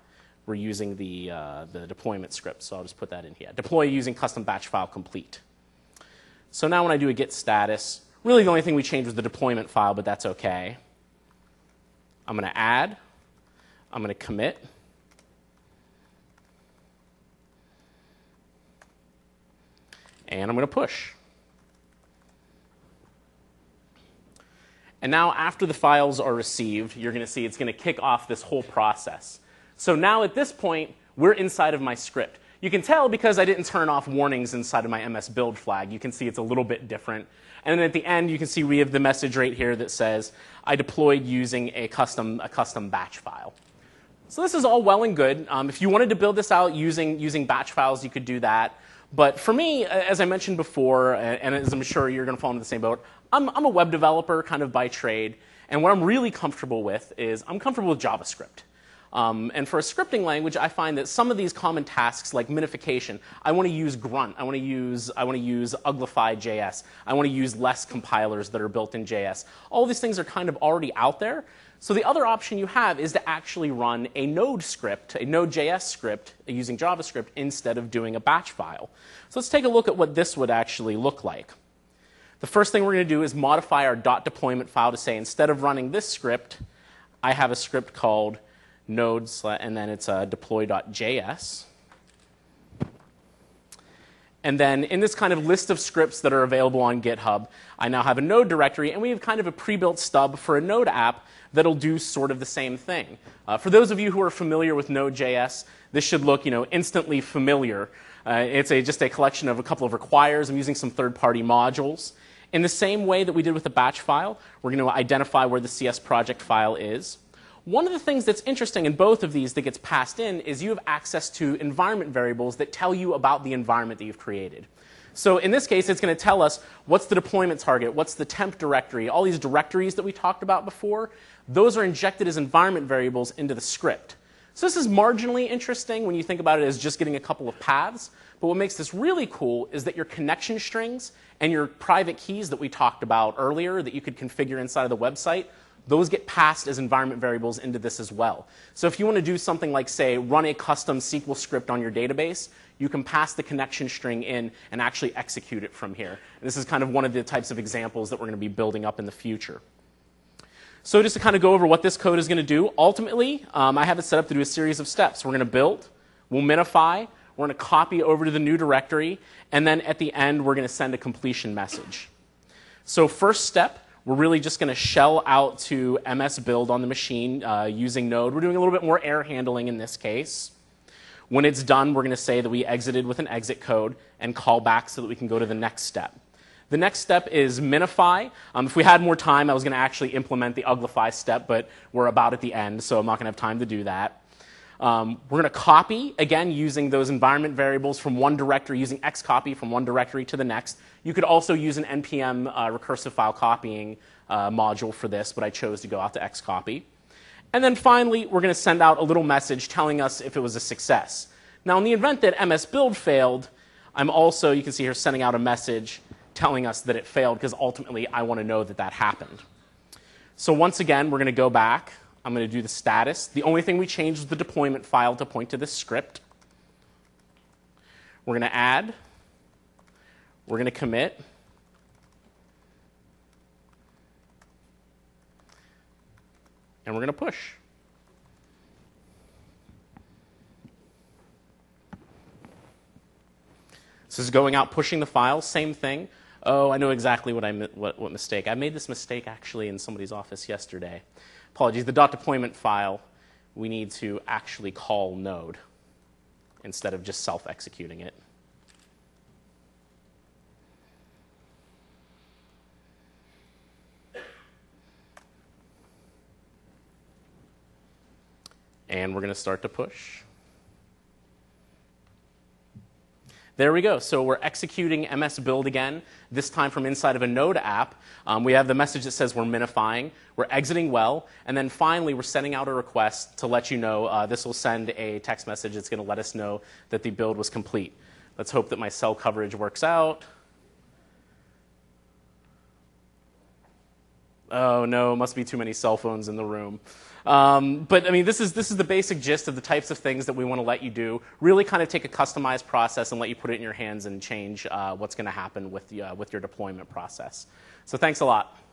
deployment script. So I'll just put that in here. Deploy using custom batch file complete. So now when I do a git status, really the only thing we changed was the deployment file, but that's okay. I'm going to add. I'm going to commit. And I'm going to push. And now after the files are received, you're going to see it's going to kick off this whole process. So now at this point, we're inside of my script. You can tell because I didn't turn off warnings inside of my MS build flag. You can see it's a little bit different. And then at the end, you can see we have the message right here that says, I deployed using a custom batch file. So this is all well and good. If you wanted to build this out using batch files, you could do that. But for me, as I mentioned before, and as I'm sure you're going to fall into the same boat, I'm a web developer kind of by trade. And what I'm really comfortable with is I'm comfortable with JavaScript. And for a scripting language, I find that some of these common tasks, like minification, I want to use Grunt, I want to use Uglify.js, I want to use less compilers that are built in JS. All these things are kind of already out there. So the other option you have is to actually run a Node script, a Node.js script using JavaScript instead of doing a batch file. So let's take a look at what this would actually look like. The first thing we're going to do is modify our .deployment file to say instead of running this script, I have a script called node, and then it's deploy.js. And then in this kind of list of scripts that are available on GitHub, I now have a Node directory, and we have kind of a pre-built stub for a Node app that'll do sort of the same thing. For those of you who are familiar with Node.js, this should look, instantly familiar. It's just a collection of a couple of requires. I'm using some third-party modules. In the same way that we did with the batch file, we're going to identify where the CS project file is. One of the things that's interesting in both of these that gets passed in is you have access to environment variables that tell you about the environment that you've created. So in this case, it's going to tell us what's the deployment target, what's the temp directory, all these directories that we talked about before. Those are injected as environment variables into the script. So this is marginally interesting when you think about it as just getting a couple of paths. But what makes this really cool is that your connection strings and your private keys that we talked about earlier that you could configure inside of the website, those get passed as environment variables into this as well. So if you want to do something like, say, run a custom SQL script on your database, you can pass the connection string in and actually execute it from here. And this is kind of one of the types of examples that we're going to be building up in the future. So just to kind of go over what this code is going to do, ultimately, I have it set up to do a series of steps. We're going to build, we'll minify, we're going to copy over to the new directory, and then at the end, we're going to send a completion message. So first step, we're really just going to shell out to MS Build on the machine using Node. We're doing a little bit more error handling in this case. When it's done, we're going to say that we exited with an exit code and call back so that we can go to the next step. The next step is minify. If we had more time, I was going to actually implement the uglify step, but we're about at the end, so I'm not going to have time to do that. We're going to copy, again, using those environment variables from one directory, using xcopy from one directory to the next. You could also use an npm recursive file copying module for this, but I chose to go out to xcopy. And then finally, we're going to send out a little message telling us if it was a success. Now, in the event that MS Build failed, I'm also, you can see here, sending out a message telling us that it failed, because ultimately I want to know that that happened. So once again, we're going to go back. I'm going to do the status. The only thing we changed was the deployment file to point to this script. We're going to add. We're going to commit. And we're going to push. So this is going out, pushing the file, same thing. Oh, I know exactly what mistake. I made this mistake actually in somebody's office yesterday. Apologies. The .deployment file, we need to actually call Node instead of just self-executing it. And we're going to start to push. There we go. So we're executing MS Build again, this time from inside of a Node app. We have the message that says we're minifying, we're exiting well, and then finally we're sending out a request to let you know this will send a text message that's going to let us know that the build was complete. Let's hope that my cell coverage works out. Oh no, must be too many cell phones in the room. But I mean, this is the basic gist of the types of things that we want to let you do. Really kind of take a customized process and let you put it in your hands and change what's going to happen with your deployment process. So thanks a lot.